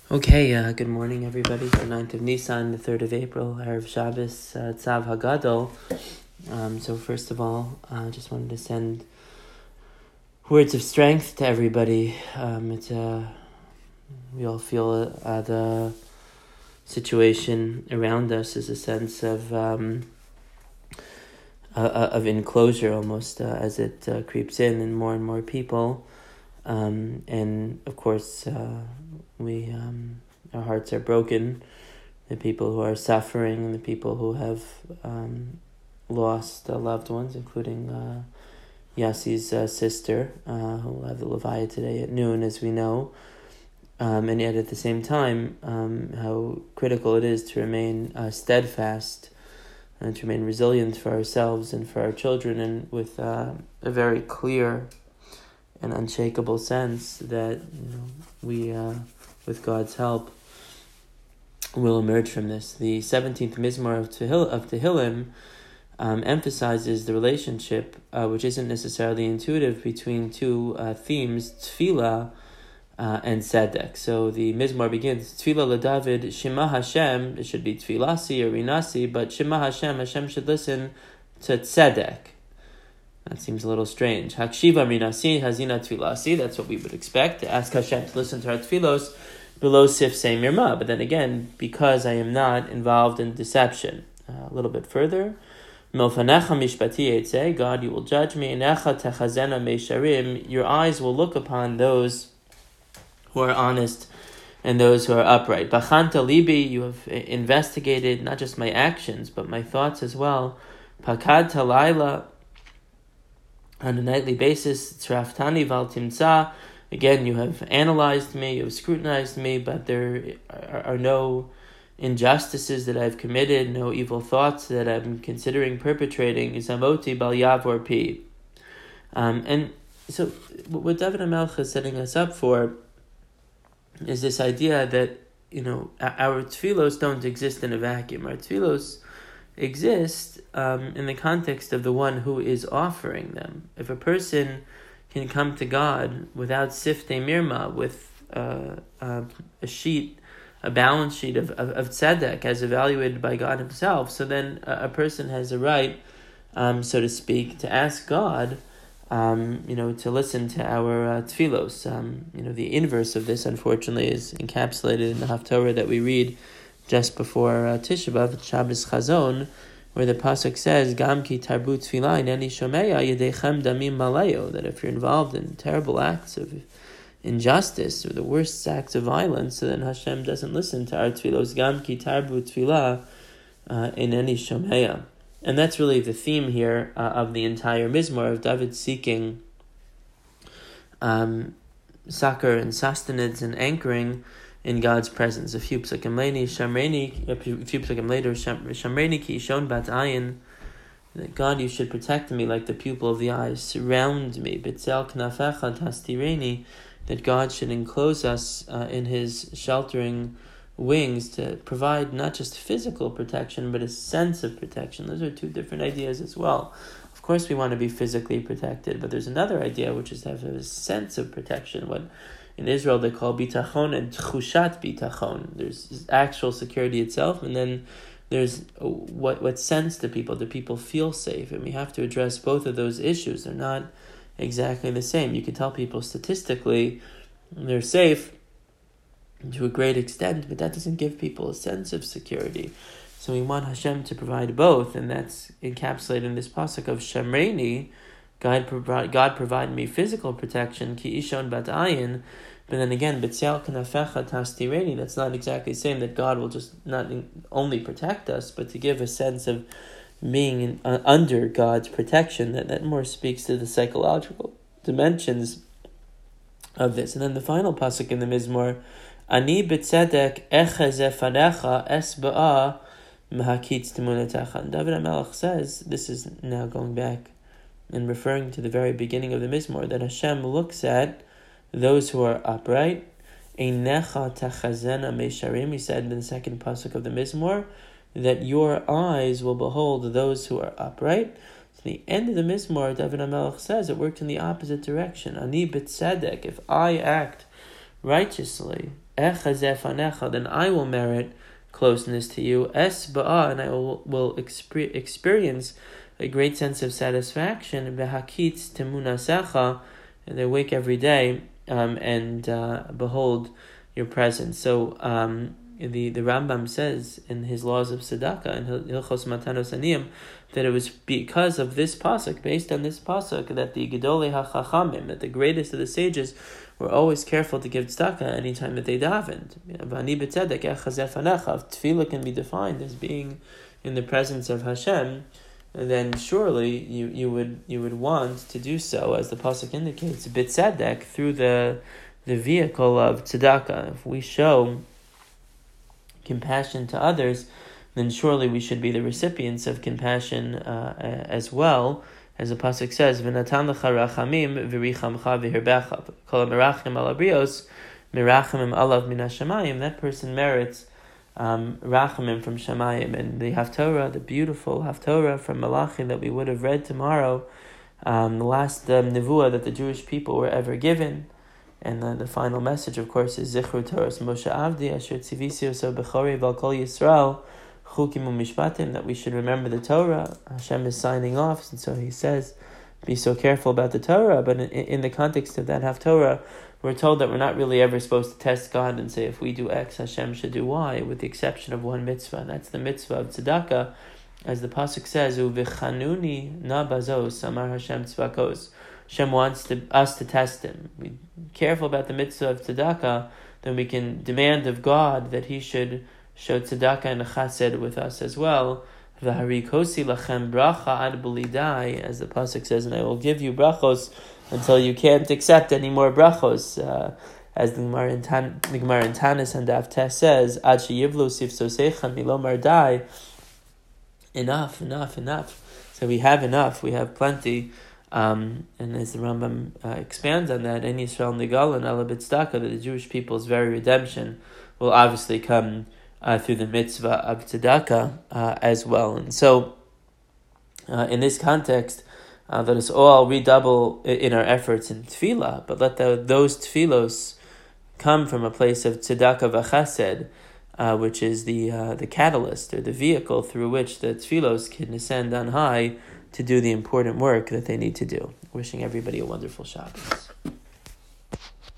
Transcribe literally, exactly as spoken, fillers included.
Okay, uh, good morning, everybody. The ninth of Nisan, the third of April, Erev Shabbos, uh, Tzav Hagadol. Um, so first of all, I uh, just wanted to send words of strength to everybody. Um, it's uh, we all feel uh, the situation around us is a sense of um, uh, of enclosure almost uh, as it uh, creeps in, and more and more people. Um, and of course, uh, we um, our hearts are broken. The people who are suffering, and the people who have um, lost uh, loved ones, including uh, Yassi's uh, sister, uh, who will have the Levaya today at noon, as we know. Um, and yet, at the same time, um, how critical it is to remain uh, steadfast and to remain resilient for ourselves and for our children, and with uh, a very clear an unshakable sense that, you know, we, uh, with God's help, will emerge from this. The seventeenth Mizmor of, Tehil- of Tehillim um, emphasizes the relationship, uh, which isn't necessarily intuitive, between two uh, themes, Tefillah uh, and Tzedek. So the Mizmor begins, Tefillah LeDavid, Shema Hashem, it should be Tefillasi or Rinasi, but Shema Hashem, Hashem should listen to Tzedek. That seems a little strange. Hakshiva minasi hazina tefilasi. That's what we would expect, to ask Hashem to listen to our tefillos below sifsei mirma. But then again, because I am not involved in deception. Uh, a little bit further. Milfanecha mishpati eitzeh. God, you will judge me. Enecha techazena meisharim. Your eyes will look upon those who are honest and those who are upright. Bachanta libi. You have investigated not just my actions, but my thoughts as well. Pakad talayla. On a nightly basis, tzraftani val timtza. Again, you have analyzed me, you have scrutinized me, but there are, are no injustices that I've committed, no evil thoughts that I'm considering perpetrating. Zamoti bal yavor pi. Um, and so, what David HaMelech is setting us up for is this idea that, you know, our tefillos don't exist in a vacuum. Our tefillos exist um, in the context of the one who is offering them. If a person can come to God without siftei mirma, with uh, uh, a sheet, a balance sheet of, of, of tzedek as evaluated by God himself, so then a, a person has a right, um, so to speak, to ask God, um, you know, to listen to our uh, tefillos. Um, you know, the inverse of this, unfortunately, is encapsulated in the Haftorah that we read just before uh, Tisha B'Av, Shabbos Chazon, where the pasuk says, "Gam ki tarbu tefillah ineni shomeya yedechem damim malayo," that if you're involved in terrible acts of injustice or the worst acts of violence, so then Hashem doesn't listen to our tefillos. Gam ki tarbu tefillah ineni shomeya, and that's really the theme here uh, of the entire Mizmor, of David seeking um, succor and sustenance and anchoring in God's presence. A few psukim later, Shamreini, a few psukim later, Shamreini ki shon bat ayin, that God, you should protect me like the pupil of the eye, surround me, bitzel knafecha tastireni, that God should enclose us uh, in His sheltering wings to provide not just physical protection, but a sense of protection. Those are two different ideas as well. Of course, we want to be physically protected, but there's another idea, which is to have a sense of protection. What in Israel they call bitachon and tchushat bitachon. There's actual security itself, and then there's what what sense do people do people feel safe, and we have to address both of those issues. They're not exactly the same. You can tell people statistically they're safe to a great extent, but that doesn't give people a sense of security. So we want Hashem to provide both, and that's encapsulated in this pasuk of Shamreini. God provide God provide me physical protection, ki ishon bat ayin. But then again, b'tzial kanafecha tastireni, that's not exactly saying that God will just not only protect us, but to give a sense of being in, uh, under God's protection. That, that more speaks to the psychological dimensions of this. And then the final pasuk in the Mizmor, ani b'tzedek echeze fanecha es ba'a mehakitz timunetecha. And David HaMelech says, this is now going back and referring to the very beginning of the Mizmor, that Hashem looks at those who are upright. Einecha tachazena meisharim, he said in the second pasuk of the Mizmor, that your eyes will behold those who are upright. To the end of the Mizmor, David HaMelech says it worked in the opposite direction. Ani b'tzedek, if I act righteously, then I will merit closeness to you. Es ba'a, and I will, will exper- experience a great sense of satisfaction. V'hakitz temunasecha, and they wake every day um, and uh, behold your presence. So um, the, the Rambam says in his Laws of Tzedakah in Hilchos Matanos Aniyim that it was because of this pasuk, based on this pasuk, that the Gedolei HaChachamim, that the greatest of the sages, were always careful to give tzedakah anytime that they davened. V'ani b'tzedek echazeh fanecha. If tefillah can be defined as being in the presence of Hashem, then surely you, you would you would want to do so, as the pasuk indicates, b'tzedek, through the the vehicle of tzedakah. If we show compassion to others, then surely we should be the recipients of compassion uh, as well. As the pasuk says, "V'natan lecha rachamim v'richamcha v'hirbecha." Kol merachim al abrios, merachimim alav min hashamayim. That person merits um, rachamim from shamayim. And the Haftorah, the beautiful Haftorah from Malachi that we would have read tomorrow, um, the last um, nevuah that the Jewish people were ever given. And then the final message, of course, is Zichru Torahs Moshe Avdi Asher Tzivisi Oso Bechori Val Kol Yisrael Chukim Umishpatim, that we should remember the Torah. Hashem is signing off, and so he says, be so careful about the Torah. But in, in the context of that Haftorah, we're told that we're not really ever supposed to test God and say, if we do X, Hashem should do Y, with the exception of one mitzvah, and that's the mitzvah of tzedakah. As the pasuk says, Uvichanuni na bazos, Amar Hashem tzvakos. Hashem wants to, us to test him. Be careful about the mitzvah of tzedakah, then we can demand of God that he should show tzedakah and chesed with us as well. V'harikosi lachem bracha ad b'lidai, as the pasuk says, and I will give you brachos until you can't accept any more brachos. Uh, as the Gemara in, Tan, the Gemara in Tanis and Daf Tes says, ad sheyivlu sifsosechan milomar dai. Enough, enough, enough. So we have enough, we have plenty. Um, and as the Rambam uh, expands on that, in Yisrael Nigal and Ela B'Tzedakah, that the Jewish people's very redemption will obviously come uh, through the mitzvah of tzedakah uh, as well. And so, uh, in this context, uh, let us all redouble in our efforts in tefillah, but let the, those tefillos come from a place of tzedakah v'chesed, uh, which is the uh, the catalyst or the vehicle through which the tefillos can ascend on high to do the important work that they need to do. Wishing everybody a wonderful Shabbos.